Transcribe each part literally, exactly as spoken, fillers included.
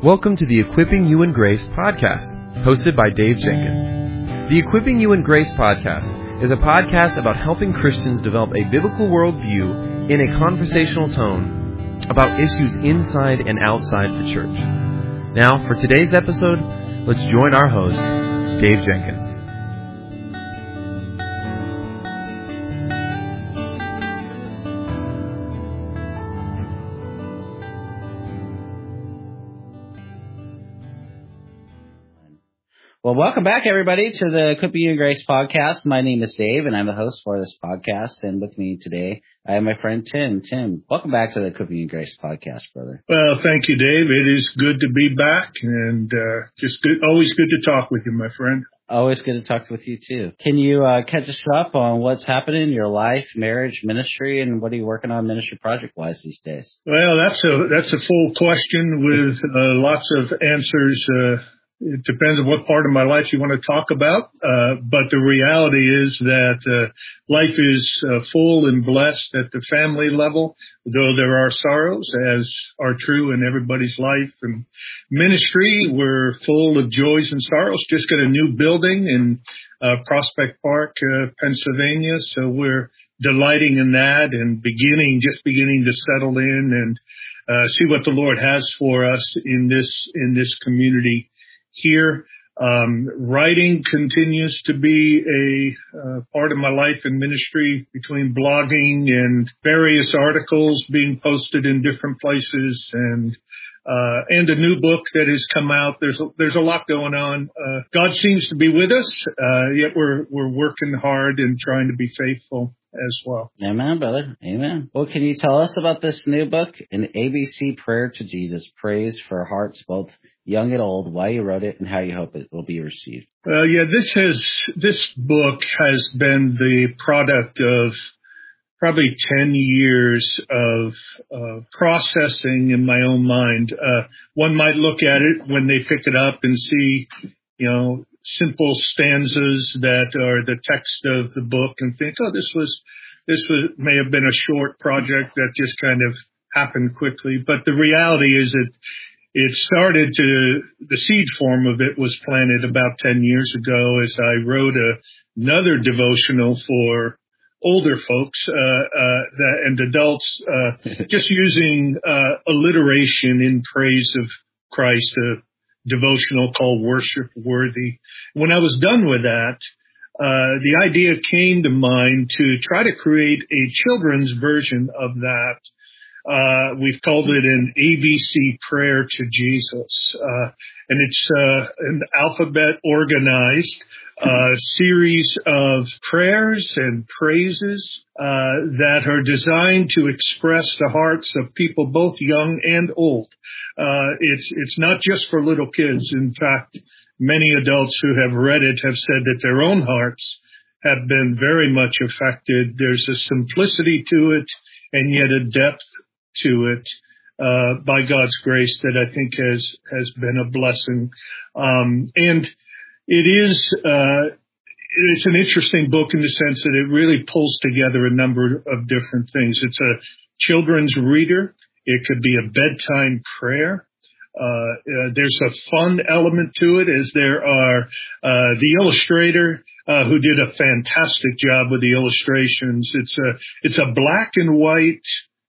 Welcome to the Equipping You in Grace podcast, hosted by Dave Jenkins. The Equipping You in Grace podcast is a podcast about helping Christians develop a biblical worldview in a conversational tone about issues inside and outside the church. Now, for today's episode, let's join our host, Dave Jenkins. Well, welcome back, everybody, to the Equipping You in Grace podcast. My name is Dave, and I'm the host for this podcast. And with me today, I have my friend Tim. Tim, welcome back to the Equipping You in Grace podcast, brother. Well, thank you, Dave. It is good to be back, and uh, just good, always good to talk with you, my friend. Always good to talk with you, too. Can you uh, catch us up on what's happening in your life, marriage, ministry, and what are you working on ministry project-wise these days? Well, that's a that's a full question with uh, lots of answers. Uh, It depends on what part of my life you want to talk about. Uh, but the reality is that uh, life is uh, full and blessed at the family level, though there are sorrows, as are true in everybody's life. And ministry, we're full of joys and sorrows. Just got a new building in uh, Prospect Park, uh, Pennsylvania. So we're delighting in that and beginning, just beginning to settle in and uh, see what the Lord has for us in this in this community. Here, um, writing continues to be a uh, part of my life and ministry between blogging and various articles being posted in different places and uh, and a new book that has come out. There's a, there's a lot going on. Uh, God seems to be with us, uh, yet we're we're working hard and trying to be faithful as well. Amen, brother. Amen. Well, can you tell us about this new book, An A B C Prayer to Jesus, Praise for Hearts Both Young and Old, why you wrote it, and how you hope it will be received? Uh, yeah, this has this book has been the product of probably ten years of uh, processing in my own mind. Uh, one might look at it when they pick it up and see, you know, simple stanzas that are the text of the book and think, oh, this was, this was, may have been a short project that just kind of happened quickly. But the reality is that it started to, the seed form of it was planted about ten years ago as I wrote a, another devotional for older folks, uh, uh, that, and adults, uh, just using, uh, alliteration in praise of Christ, a devotional called Worship Worthy. When I was done with that, uh, the idea came to mind to try to create a children's version of that. Uh, we've called it an A B C Prayer to Jesus. Uh, and it's, uh, an alphabet organized, uh, series of prayers and praises, uh, that are designed to express the hearts of people both young and old. Uh, it's, it's not just for little kids. In fact, many adults who have read it have said that their own hearts have been very much affected. There's a simplicity to it and yet a depth to it, uh, by God's grace that I think has, has been a blessing. Um, and it is, uh, it's an interesting book in the sense that it really pulls together a number of different things. It's a children's reader. It could be a bedtime prayer. Uh, uh there's a fun element to it as there are, uh, the illustrator, uh, who did a fantastic job with the illustrations. It's a, it's a black and white,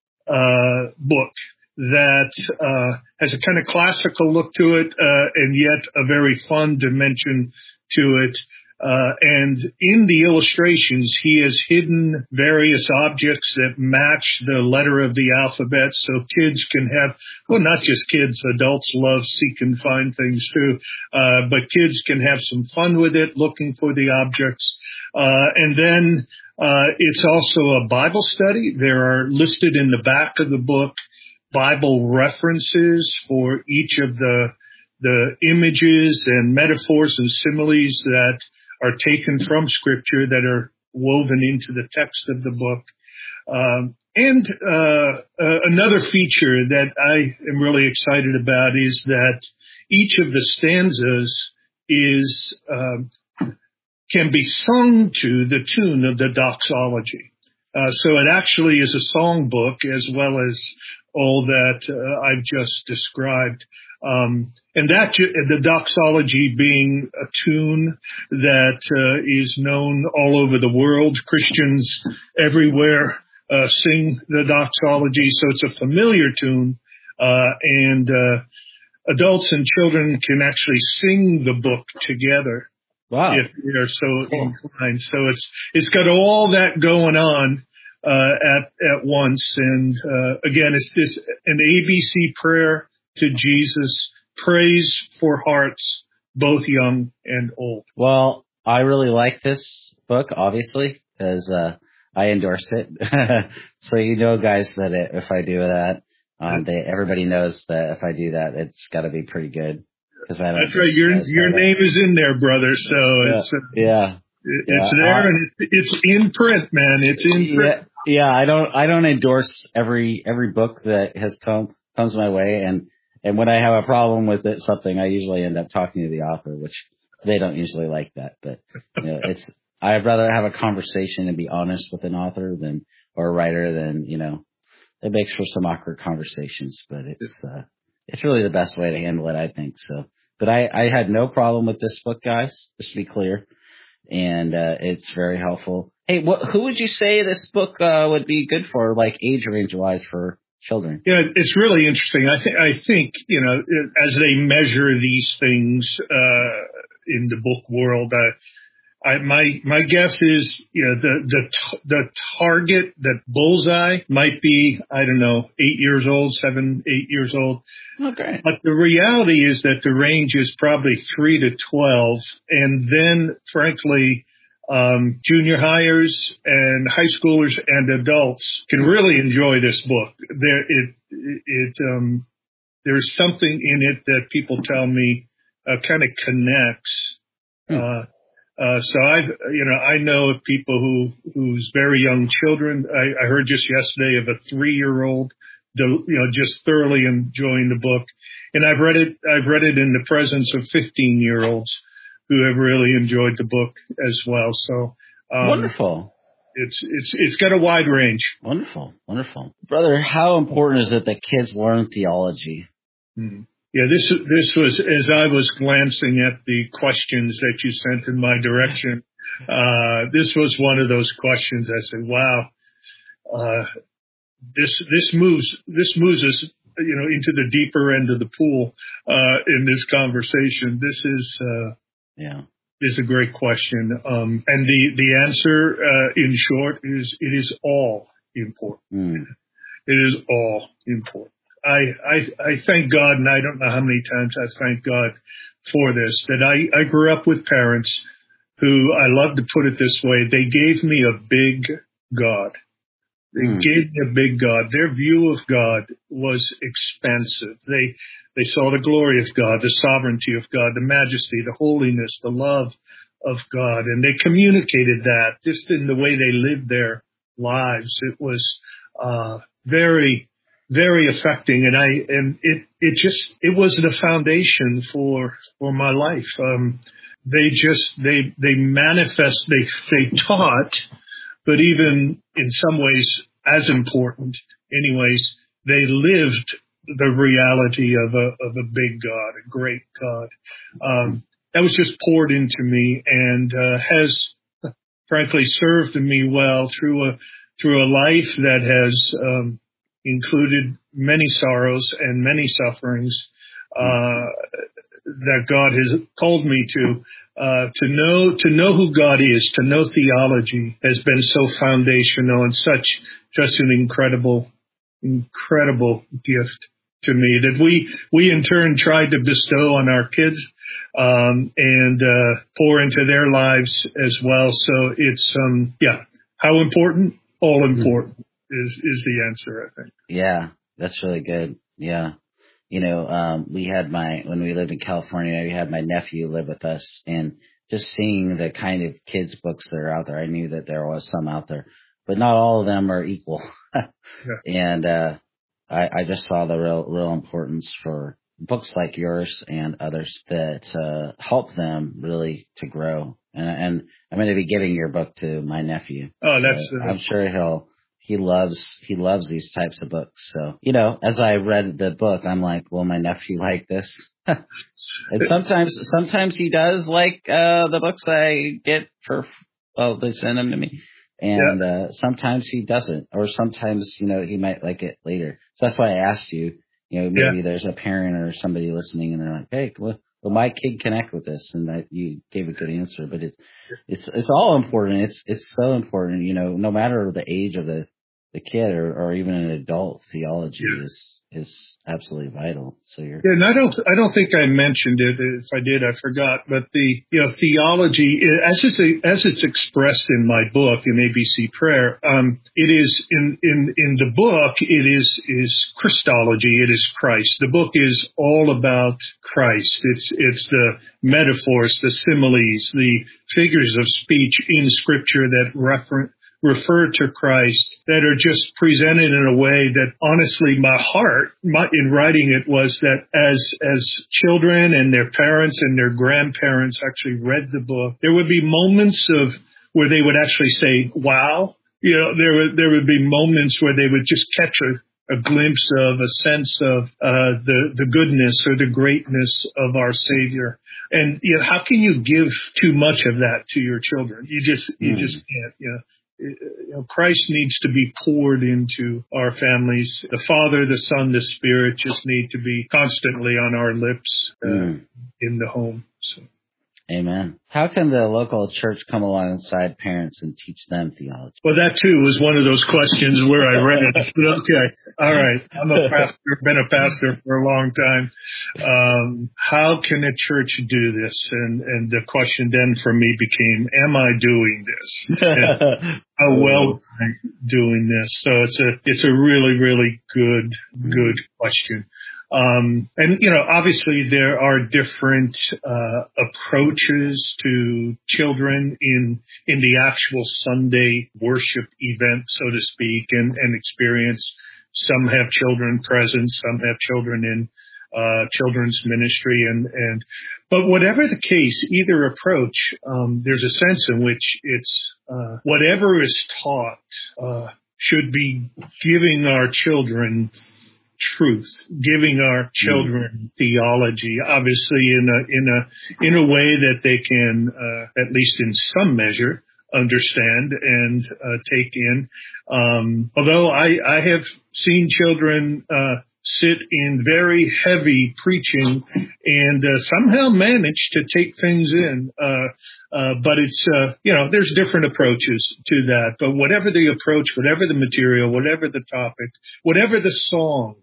uh, book that, uh, has a kind of classical look to it, uh, and yet a very fun dimension to it. Uh, and in the illustrations, he has hidden various objects that match the letter of the alphabet so kids can have, well, not just kids, adults love seek and find things too, uh, but kids can have some fun with it, looking for the objects. Uh, and then, uh, it's also a Bible study. There are listed in the back of the book Bible references for each of the, the images and metaphors and similes that are taken from Scripture that are woven into the text of the book. Um, and uh, uh, another feature that I am really excited about is that each of the stanzas is uh, can be sung to the tune of the doxology. Uh, so it actually is a song book as well as all that uh, I've just described. Um, and that the doxology being a tune that uh, is known all over the world. Christians everywhere uh, sing the doxology, so it's a familiar tune, uh, and uh, adults and children can actually sing the book together. Wow. If they're so inclined. So it's it's got all that going on uh, at at once. And uh, again, it's this an A B C prayer to Jesus, praise for hearts, both young and old. Well, I really like this book, obviously, because uh, I endorse it. So you know, guys, that it, if I do that, um, they everybody knows that if I do that, it's got to be pretty good. Cause I That's right. Your your name is in there, brother. So yeah. it's uh, yeah, it's yeah. there, uh, and it's, it's in print, man. It's in print. Yeah, yeah. I don't I don't endorse every every book that has come comes my way, and and when I have a problem with it, something, I usually end up talking to the author, which they don't usually like that. But you know, it's I'd rather have a conversation and be honest with an author than or a writer than you know. It makes for some awkward conversations, but it's uh, it's really the best way to handle it, I think. So, but I, I had no problem with this book, guys. Just to be clear, and uh, it's very helpful. Hey, what, who would you say this book uh, would be good for, like age range wise, for children? Yeah, it's really interesting. I think I think you know, as they measure these things uh, in the book world, uh, I, my my guess is, you know, the the the target, that bullseye, might be, I don't know, eight years old, seven, eight years old. Okay. But the reality is that the range is probably three to twelve, and then, frankly, um, junior hires and high schoolers and adults can really enjoy this book. There, it it um, there's something in it that people tell me uh, kind of connects. Hmm. Uh, Uh, so I've, you know, I know of people who, whose very young children, I, I heard just yesterday of a three-year-old, you know, just thoroughly enjoying the book. And I've read it, I've read it in the presence of fifteen-year-olds who have really enjoyed the book as well. So, um, Wonderful. It's, it's, it's got a wide range. Wonderful. Wonderful. Brother, how important is it that kids learn theology? Mm. Yeah, this this was, as I was glancing at the questions that you sent in my direction, uh, this was one of those questions. I said, wow, uh, this this moves this moves us, you know, into the deeper end of the pool uh, in this conversation. This is uh, yeah is a great question, um, and the the answer, uh, in short, is it is all important. Mm. It is all important. I, I, I thank God, and I don't know how many times I thank God for this, that I, I grew up with parents who, I love to put it this way, they gave me a big God. They mm. gave me a big God. Their view of God was expansive. They, they saw the glory of God, the sovereignty of God, the majesty, the holiness, the love of God, and they communicated that just in the way they lived their lives. It was, uh, very, very affecting, and I and it it just it was the foundation for for my life. Um, they just they they manifest they they taught, but even in some ways as important, anyways, they lived the reality of a of a big God, a great God. Um, that was just poured into me, and uh, has frankly served me well through a through a life that has um, included many sorrows and many sufferings uh, that God has called me to. Uh, to know to know who God is, to know theology has been so foundational and such just an incredible, incredible gift to me that we we in turn tried to bestow on our kids um, and uh, pour into their lives as well. So it's um, yeah, how important? All important. Is is the answer, I think. Yeah, that's really good. Yeah. You know, um, we had my, when we lived in California, we had my nephew live with us, and just seeing the kind of kids books that are out there, I knew that there was some out there, but not all of them are equal. Yeah. And, uh, I, I just saw the real, real importance for books like yours and others that, uh, help them really to grow. And, and I'm going to be giving your book to my nephew. Oh, that's, so uh, I'm sure he'll, he loves he loves these types of books. So, you know, as I read the book, I'm like, will my nephew like this? And sometimes sometimes he does like uh the books that I get for oh they send them to me. And yeah. uh sometimes he doesn't, or sometimes, you know, he might like it later. So that's why I asked you, you know, maybe yeah. there's a parent or somebody listening and they're like, hey, well, will my kid connect with this? And that you gave a good answer, but it's it's it's all important. It's it's so important, you know, no matter the age of the the kid or, or even an adult, theology yeah. is is absolutely vital. So you're yeah, and I don't I don't think I mentioned it. If I did, I forgot. But the you know theology as it's a, as it's expressed in my book in A B C Prayer, um, it is in in in the book it is is Christology. It is Christ. The book is all about Christ. It's it's the metaphors, the similes, the figures of speech in Scripture that reference. refer to Christ that are just presented in a way that honestly my heart my, in writing it was that as as children and their parents and their grandparents actually read the book, there would be moments of where they would actually say, wow, you know, there would there would be moments where they would just catch a, a glimpse of a sense of uh the the goodness or the greatness of our Savior. And you know, how can you give too much of that to your children? You just you mm. just can't, you know. You know, Christ needs to be poured into our families. The Father, the Son, the Spirit just need to be constantly on our lips uh, mm. in the home. So. Amen. How can the local church come alongside parents and teach them theology? Well, that too was one of those questions where I read it. I said, okay, all right, I'm a pastor, been a pastor for a long time. Um, how can a church do this? And, and the question then for me became, am I doing this? And how well am I doing this? So it's a, it's a really, really good, good question. Um, and, you know, obviously there are different, uh, approaches to children in, in the actual Sunday worship event, so to speak, and, and experience. Some have children present, some have children in, uh, children's ministry and, and, but whatever the case, either approach, um, there's a sense in which it's, uh, whatever is taught, uh, should be giving our children truth, giving our children mm. theology, obviously in a in a in a way that they can, uh, at least in some measure, understand and uh, take in. Um, although I, I have seen children uh, sit in very heavy preaching and uh, somehow manage to take things in. Uh, uh, but it's, uh, you know, there's different approaches to that. But whatever the approach, whatever the material, whatever the topic, whatever the songs,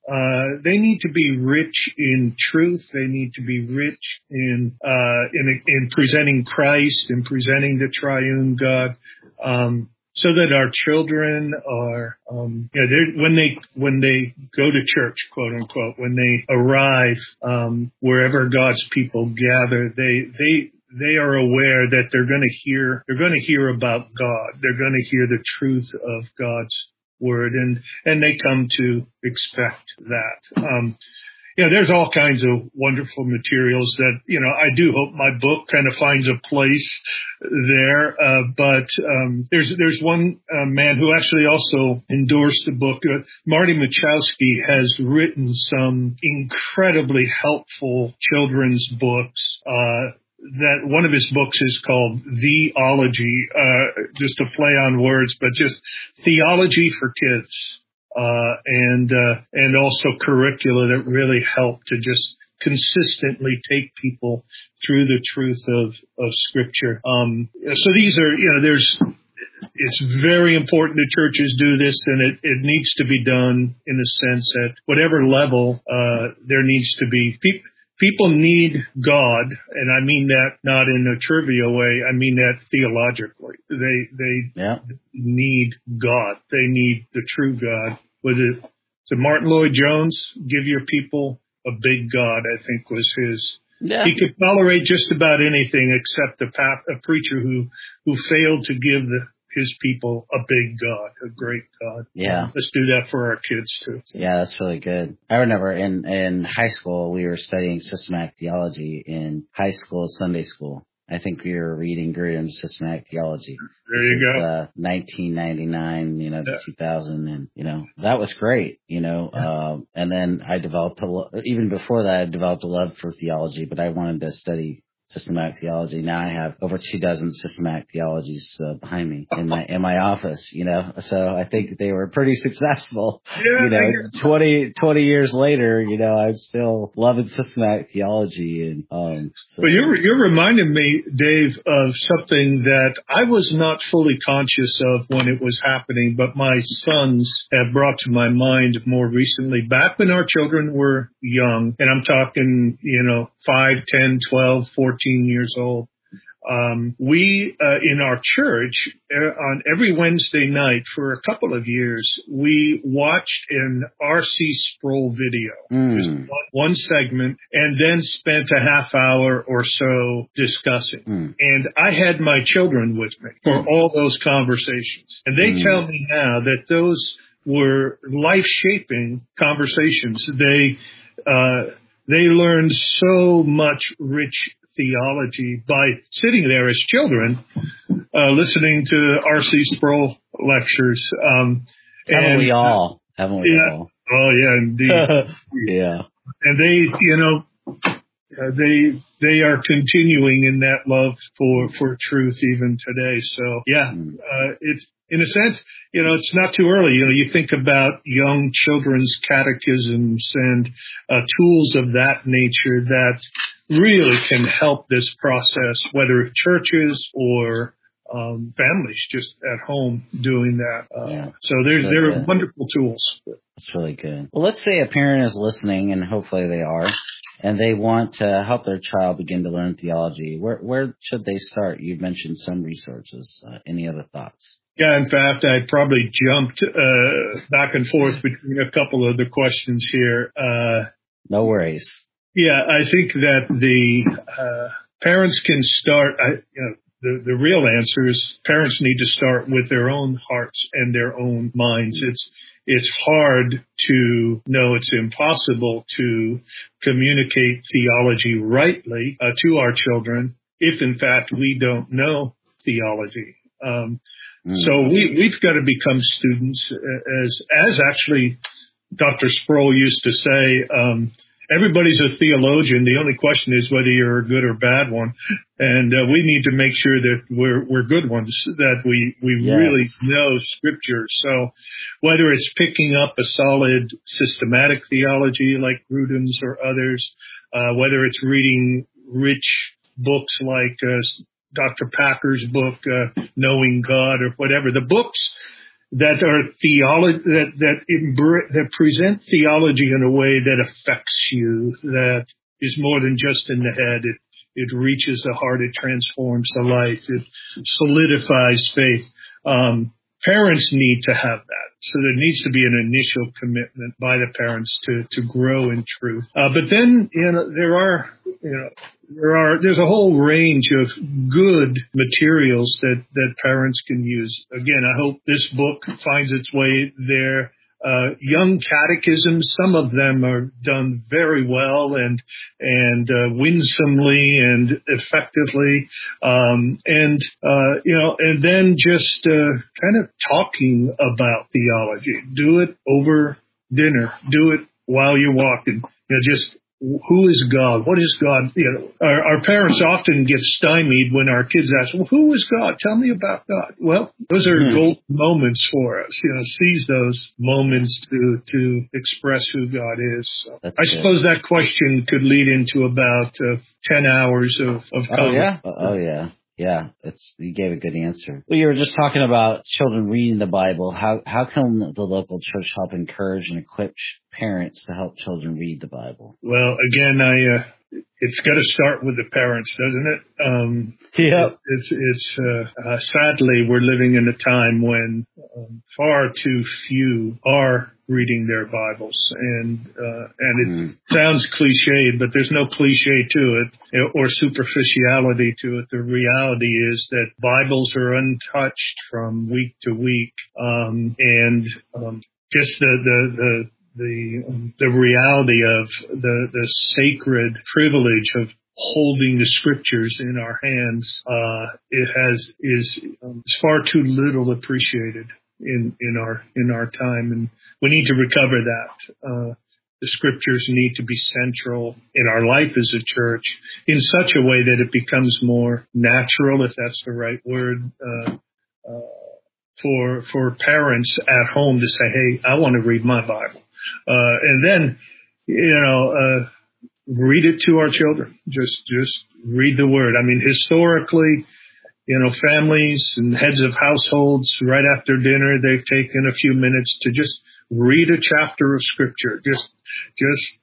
uh, they need to be rich in truth. They need to be rich in, uh, in, in presenting Christ and presenting the triune God. Um, So that our children are, um, you know, when they when they go to church, quote unquote, when they arrive um, wherever God's people gather, they they they are aware that they're going to hear they're going to hear about God. They're going to hear the truth of God's word, and and they come to expect that. Um, You know, there's all kinds of wonderful materials that, you know, I do hope my book kind of finds a place there. Uh, but, um, there's, there's one uh, man who actually also endorsed the book. Uh, Marty Machowski has written some incredibly helpful children's books. Uh, that one of his books is called Theology, uh, just to play on words, but just theology for kids. Uh, and, uh, and also curricula that really help to just consistently take people through the truth of, of Scripture. Um, so these are, you know, there's, it's very important that churches do this, and it, it needs to be done in the sense that whatever level, uh, there needs to be people. People need God, and I mean that not in a trivial way. I mean that theologically. They they yeah. need God. They need the true God. Was it, so Martin Lloyd-Jones, give your people a big God, I think was his. Yeah. He could tolerate just about anything except a, pa- a preacher who, who failed to give the, his people a big God, a great God. Yeah. Um, let's do that for our kids too. Yeah, that's really good. I remember in, in high school, we were studying systematic theology in high school, Sunday school. I think we were reading Grudem's Systematic Theology. There you This go. is, uh, nineteen ninety-nine, you know, to Yeah. two thousand, and you know that was great. You know, Yeah. um, and then I developed a lo- even before that I developed a love for theology, but I wanted to study systematic theology. Now I have over two dozen systematic theologies uh, behind me in my in my office, you know. So I think they were pretty successful. Yeah, You know, I guess. twenty, twenty years later, you know, I'm still loving systematic theology, and um. So, But you're you're reminding me, Dave, of something that I was not fully conscious of when it was happening, but my sons have brought to my mind more recently. Back when our children were young, and I'm talking, you know, five, ten, twelve, fourteen years old. Um, we, uh, in our church, uh, on every Wednesday night for a couple of years, we watched an R C Sproul video, mm. just one, one segment, and then spent a half hour or so discussing. Mm. And I had my children with me for all those conversations. And they Mm. tell me now that those were life-shaping conversations. They, uh, they learned so much rich theology by sitting there as children, uh, listening to R C Sproul lectures. Um, Haven't and, we all? Haven't we yeah, all? Oh yeah, indeed. Yeah. And they, you know, uh, they they are continuing in that love for for truth even today. So yeah, Mm. uh, it's in a sense, you know, it's not too early. You know, you think about young children's catechisms and uh, tools of that nature that really can help this process, whether churches or um, families just at home doing that. Uh, Yeah. so they're, Good, they're good. wonderful tools. That's really good. Well, let's say a parent is listening, and hopefully they are, and they want to help their child begin to learn theology. Where where should they start? You mentioned some resources. Uh, any other thoughts? Yeah, in fact, I probably jumped uh, back and forth between a couple of the questions here. Uh, No worries. yeah, I think that the uh, parents can start. I, you know, the the real answer is parents need to start with their own hearts and their own minds. It's it's hard to no, it's impossible to communicate theology rightly uh, to our children if, in fact, we don't know theology. Um, Mm. So we, we've got to become students, as as actually Doctor Sproul used to say. Um, everybody's a theologian. The only question is whether you're a good or bad one, and uh, we need to make sure that we're we're good ones, that we we Yes. really know Scripture. So whether it's picking up a solid systematic theology like Grudem's or others, uh, whether it's reading rich books like uh, Doctor Packer's book, uh, Knowing God, or whatever, the books that are theology, that, that, embr- that present theology in a way that affects you, that is more than just in the head. It, it reaches the heart. It transforms the life. It solidifies faith. Um, parents need to have that. So there needs to be an initial commitment by the parents to, to grow in truth. Uh, but then, you know, there are, you know, There are, there's a whole range of good materials that, that parents can use. Again, I hope this book finds its way there. Uh, young catechisms, some of them are done very well and, and, uh, winsomely and effectively. Um, and, uh, you know, and then just, uh, kind of talking about theology. Do it over dinner. Do it while you're walking. You know, just, who is God? What is God? You know, our, our parents often get stymied when our kids ask, well, who is God? Tell me about God. Well, those are mm-hmm. golden moments for us. You know, seize those moments to, to express who God is. So I good. suppose that question could lead into about uh, ten hours of, of Oh, yeah. Oh, yeah. Yeah, it's, you gave a good answer. Well, you were just talking about children reading the Bible. How how can the local church help encourage and equip parents to help children read the Bible? Well, again, I uh, it's got to start with the parents, doesn't it? Um, yeah. It, it's it's uh, uh, sadly we're living in a time when um, far too few are reading their Bibles, and uh, and it mm. sounds cliched, but there's no cliche to it or superficiality to it. The reality is that Bibles are untouched from week to week, um, and um, just the the the the um, the reality of the the sacred privilege of holding the scriptures in our hands, uh, it has, is um, far too little appreciated in, in our, in our time. And we need to recover that. Uh, the scriptures need to be central in our life as a church in such a way that it becomes more natural, if that's the right word, uh, uh, for, for parents at home to say, hey, I want to read my Bible. Uh, and then, you know, uh, read it to our children. Just, just read the word. I mean, historically, you know, families and heads of households right after dinner, they've taken a few minutes to just read a chapter of scripture. Just, just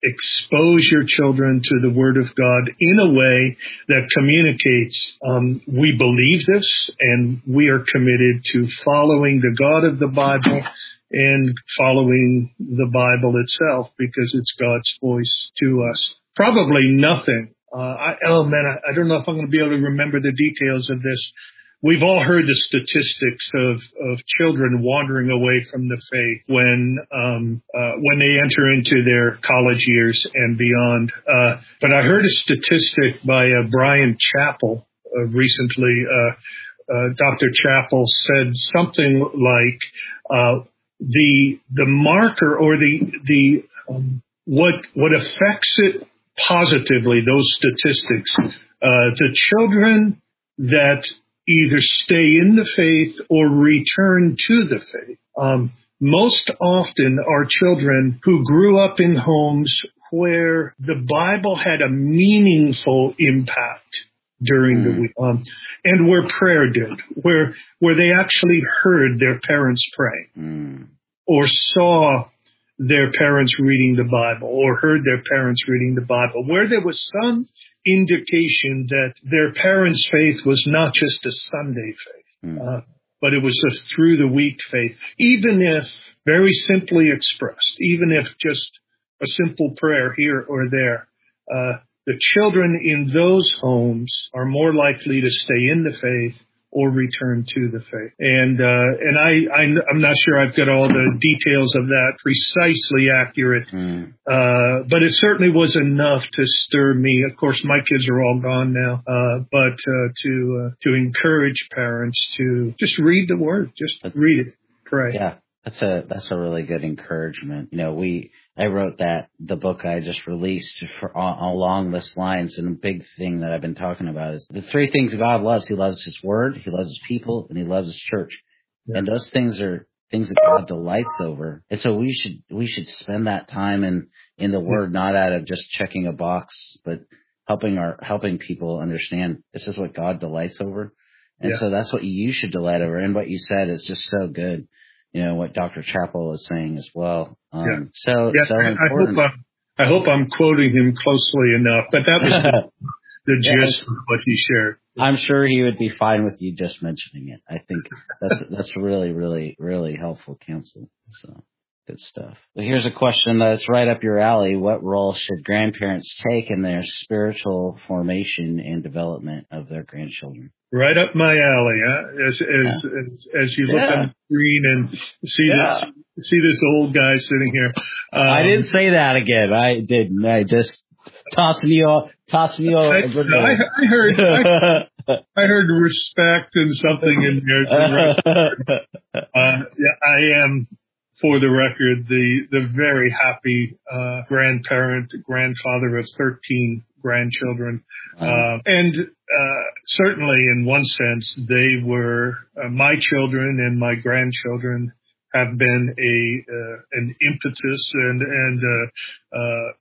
expose your children to the word of God in a way that communicates, um, we believe this and we are committed to following the God of the Bible and following the Bible itself because it's God's voice to us. Probably nothing. Uh, I, oh man, I, I don't know if I'm going to be able to remember the details of this. We've all heard the statistics of, of children wandering away from the faith when, um, uh, when they enter into their college years and beyond. Uh, but I heard a statistic by uh, Brian Chappell uh, recently. Uh, uh, Doctor Chappell said something like, uh, the, the marker or the, the, um, what, what affects it positively, those statistics, uh, the children that either stay in the faith or return to the faith. Um, most often are children who grew up in homes where the Bible had a meaningful impact during mm. the week, um, and where prayer did, where where they actually heard their parents pray, mm. or saw their parents reading the Bible, or heard their parents reading the Bible, where there was some indication that their parents' faith was not just a Sunday faith, mm. uh, but it was a through the week faith, even if very simply expressed, even if just a simple prayer here or there. Uh, the children in those homes are more likely to stay in the faith or return to the faith. And, uh, and I, I, I'm not sure I've got all the details of that precisely accurate, mm. uh, but it certainly was enough to stir me. Of course, my kids are all gone now, uh, but, uh, to, uh, to encourage parents to just read the word, just that's, read it, pray. Yeah. That's a, that's a really good encouragement. You know, we, I wrote that, the book I just released for, along this lines, and a big thing that I've been talking about is the three things God loves. He loves his word, he loves his people, and he loves his church. Yeah. And those things are things that God delights over. And so we should, we should spend that time in, in the word, yeah. not out of just checking a box, but helping our, helping people understand this is what God delights over. And yeah. so that's what you should delight over. And what you said is just so good. You know, what Doctor Chappell is saying as well. Um, yeah. So, yeah, so I, important. I hope, I'm, I hope I'm quoting him closely enough, but that was the, the gist of what he shared. I'm sure he would be fine with you just mentioning it. I think that's, that's really, really, really helpful counsel. So good stuff. Well, here's a question that's right up your alley. What role should grandparents take in their spiritual formation and development of their grandchildren? Right up my alley, huh? As as yeah. as, as you look yeah. on the screen and see yeah. this see this old guy sitting here. Um, I didn't say that again. I didn't. I just tossing you all, tossing you all. I, I, I heard I, I heard respect and something in there. uh, yeah, I am, for the record, the the very happy uh, grandparent, grandfather of thirteen grandchildren. Uh, and uh, certainly in one sense, they were uh, my children and my grandchildren have been a uh, an impetus and and uh, uh,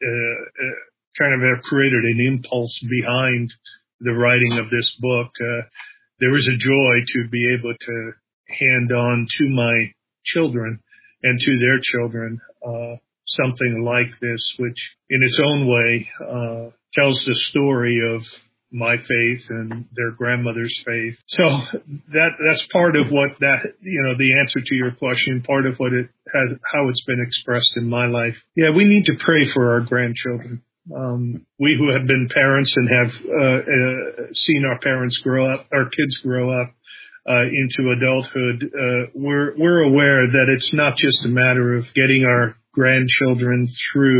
uh, kind of have created an impulse behind the writing of this book. Uh, there is a joy to be able to hand on to my children and to their children uh, something like this, which in its own way uh, tells the story of my faith and their grandmother's faith. So that that's part of what that, you know, the answer to your question, part of what it has, how it's been expressed in my life. Yeah, we need to pray for our grandchildren. Um, we who have been parents and have uh, uh, seen our parents grow up, our kids grow up uh, into adulthood, uh, we're we're aware that it's not just a matter of getting our grandchildren through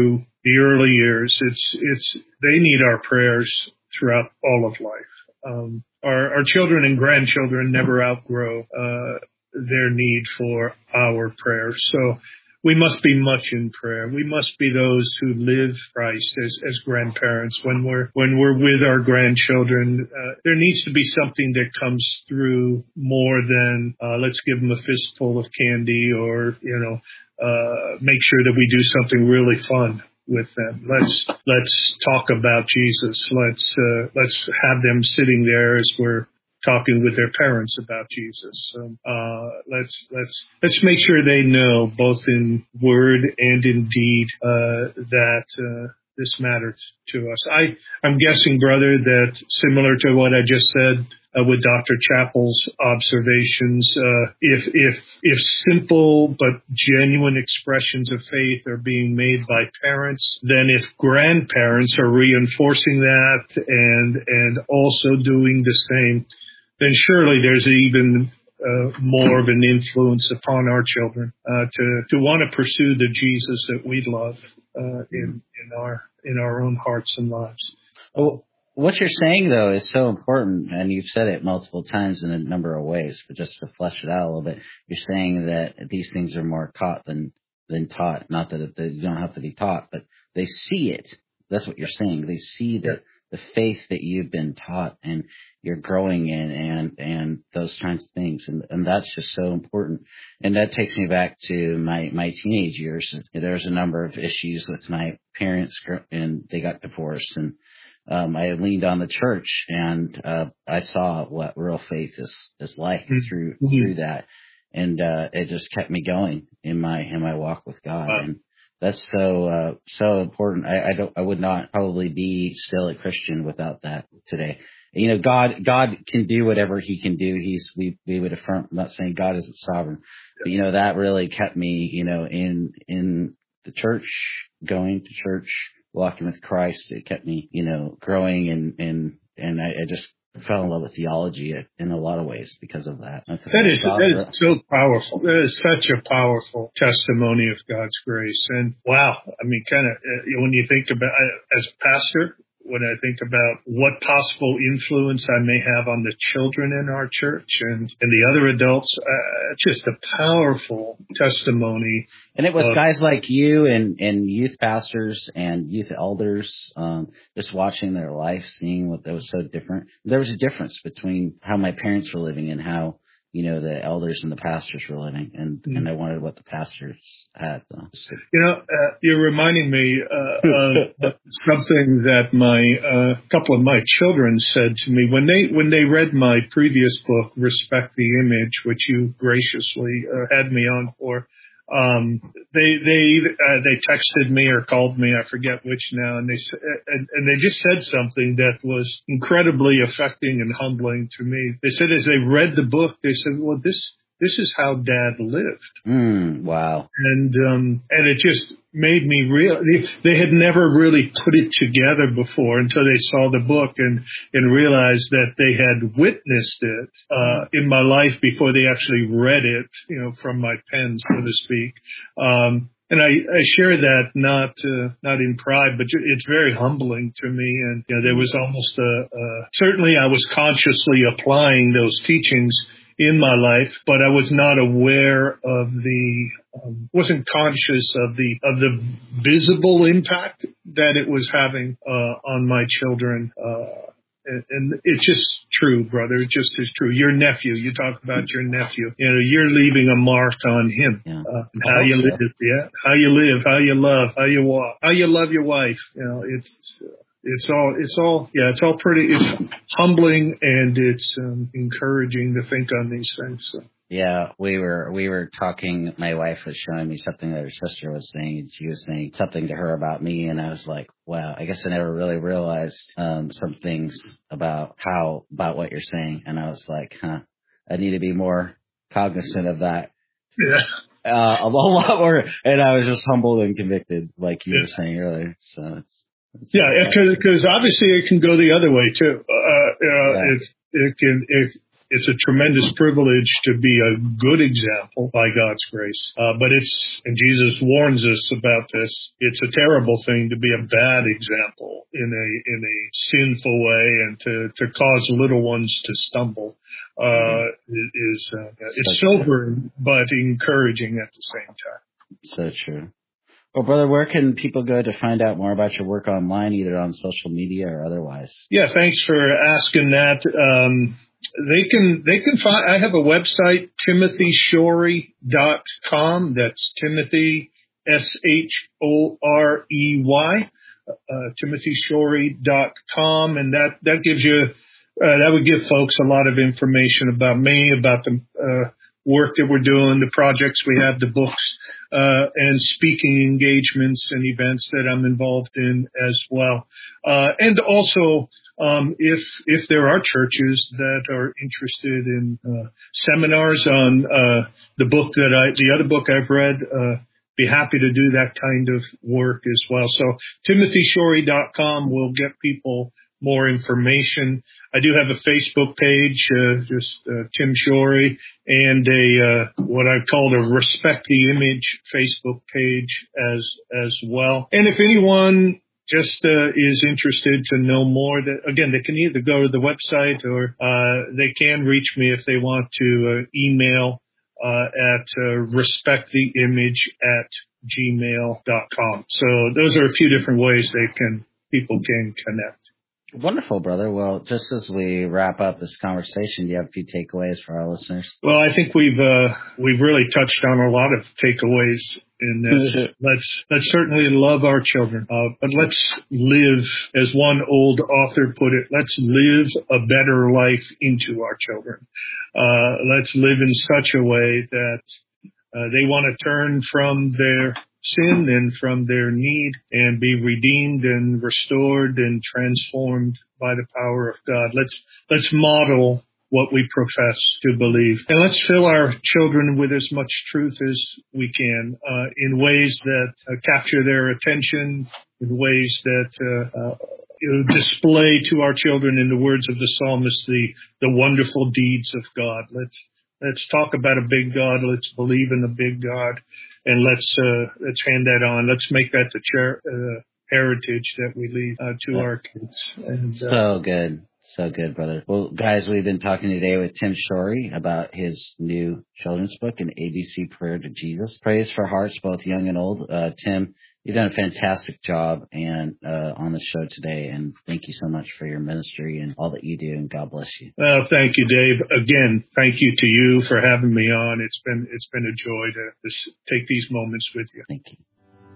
the early years. It's it's they need our prayers throughout all of life. Um, our our children and grandchildren never outgrow uh, their need for our prayers. So we must be much in prayer. We must be those who live Christ as, as grandparents. When we're when we're with our grandchildren, uh, there needs to be something that comes through more than uh, let's give them a fistful of candy, or you know, uh, make sure that we do something really fun with them. Let's let's talk about Jesus. Let's uh, let's have them sitting there as we're talking with their parents about Jesus. So, uh, let's, let's, let's make sure they know both in word and in deed, uh, that, uh, this matters to us. I, I'm guessing, brother, that similar to what I just said, uh, with Doctor Chappell's observations, uh, if, if, if simple but genuine expressions of faith are being made by parents, then if grandparents are reinforcing that and, and also doing the same, then surely there's even uh, more of an influence upon our children uh, to to want to pursue the Jesus that we love uh, in in our in our own hearts and lives. Well, what you're saying though is so important, and you've said it multiple times in a number of ways. But just to flesh it out a little bit, you're saying that these things are more caught than than taught. Not that it, they don't have to be taught, but they see it. That's what you're saying. They see that. Yeah. The faith that you've been taught and you're growing in, and, and those kinds of things. And, and that's just so important. And that takes me back to my, my teenage years. There's a number of issues with my parents, and they got divorced, and, um, I leaned on the church, and, uh, I saw what real faith is, is like mm-hmm. through, through that. And, uh, it just kept me going in my, in my walk with God. Wow. And, that's so, uh, so important. I, I don't, I would not probably be still a Christian without that today. You know, God, God can do whatever he can do. He's, we, we would affirm, I'm not saying God isn't sovereign, but you know, that really kept me, you know, in, in the church, going to church, walking with Christ. It kept me, you know, growing, and, and, and I, I just fell in love with theology in a lot of ways because of that. That is, that is so powerful. That is such a powerful testimony of God's grace. And wow, I mean, kind of, uh, when you think about, uh, as a pastor, when I think about what possible influence I may have on the children in our church and, and the other adults, uh, just a powerful testimony. And it was of, guys like you and, and youth pastors and youth elders, um, just watching their life, seeing what that was so different. There was a difference between how my parents were living and how, you know, the elders and the pastors were living, and, mm-hmm. and I wanted what the pastors had. Though. You know, uh, you're reminding me uh, of something that my uh, couple of my children said to me when they when they read my previous book, Respect the Image, which you graciously uh, had me on for. Um, they, they, uh, they texted me or called me, I forget which now, and they, and, and they just said something that was incredibly affecting and humbling to me. They said as they read the book, they said, well, this, this is how Dad lived. Mm, wow. And, um, and it just made me real. They, they had never really put it together before until they saw the book and, and realized that they had witnessed it, uh, in my life before they actually read it, you know, from my pen, so to speak. Um, And I, I share that not uh, not in pride, but it's very humbling to me. And you know, there was almost a, a certainly I was consciously applying those teachings in my life, but I was not aware of the um, wasn't conscious of the of the visible impact that it was having uh, on my children. Uh, And, and it's just true, brother. It just is true. Your nephew, you talk about your nephew. You know, you're leaving a mark on him. Yeah. Uh, how you live, yeah. How you live, how you love, how you walk, how you love your wife. You know, it's it's all it's all yeah, it's all pretty. It's humbling and it's um, encouraging to think on these things. So. Yeah, we were we were talking. My wife was showing me something that her sister was saying, and she was saying something to her about me, and I was like, "Wow, I guess I never really realized um, some things about how about what you're saying." And I was like, "Huh, I need to be more cognizant of that." Yeah, uh, a lot more. And I was just humbled and convicted, like you yeah. were saying earlier. So it's, it's yeah, because obviously it can go the other way too. Uh, uh, yeah. It it can it. it's a tremendous privilege to be a good example by God's grace. Uh, but it's, and Jesus warns us about this, it's a terrible thing to be a bad example in a, in a sinful way and to, to cause little ones to stumble. Uh, is, uh, it's sobering, but encouraging at the same time. So true. Well, brother, where can people go to find out more about your work online, either on social media or otherwise? Yeah, thanks for asking that. Um, they can, they can find, I have a website, timothy shorey dot com. That's Timothy, S H O R E Y, uh, timothy shorey dot com. And that, that gives you, uh, that would give folks a lot of information about me, about the, uh, work that we're doing, the projects we have, the books, uh, and speaking engagements and events that I'm involved in as well. Uh, and also, um, if, if there are churches that are interested in, uh, seminars on, uh, the book that I, the other book I've read, uh, be happy to do that kind of work as well. So timothy shorey dot com will get people more information. I do have a Facebook page, uh, just uh, Tim Shorey, and a uh, what I've called a Respect the Image Facebook page as as well. And if anyone just uh, is interested to know more, that again, they can either go to the website or uh, they can reach me if they want to uh, email uh, at uh, respect the image at gmail dot com. So those are a few different ways they can people can connect. Wonderful, brother. Well, just as we wrap up this conversation, do you have a few takeaways for our listeners? Well, I think we've uh, we've really touched on a lot of takeaways in this. let's let's certainly love our children, uh, but let's live, as one old author put it, let's live a better life into our children. Uh, let's live in such a way that uh, they want to turn from their sin and from their need and be redeemed and restored and transformed by the power of God. Let's, let's model what we profess to believe. And let's fill our children with as much truth as we can, uh, in ways that uh, capture their attention, in ways that, uh, uh, you know, display to our children, in the words of the psalmist, the, the wonderful deeds of God. Let's, let's talk about a big God. Let's believe in a big God. And let's uh, let's hand that on. Let's make that the chair, uh, heritage that we leave uh, to our kids. And, uh, so good. So good, brother. Well, guys, we've been talking today with Tim Shorey about his new children's book, An A B C Prayer to Jesus. Praise for hearts, both young and old. Uh, Tim, you've done a fantastic job and uh, on the show today, and thank you so much for your ministry and all that you do, and God bless you. Well, thank you, Dave. Again, thank you to you for having me on. It's been it's been a joy to, to take these moments with you. Thank you.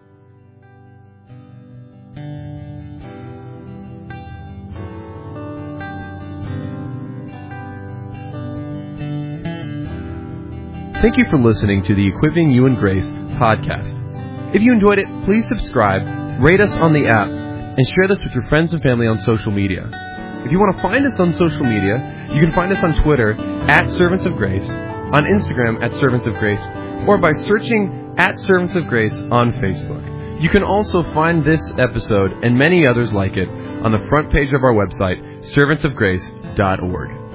Thank you for listening to the Equipping You in Grace podcast. If you enjoyed it, please subscribe, rate us on the app, and share this with your friends and family on social media. If you want to find us on social media, you can find us on Twitter at Servants of Grace, on Instagram at Servants of Grace, or by searching at Servants of Grace on Facebook. You can also find this episode and many others like it on the front page of our website, servants of grace dot org.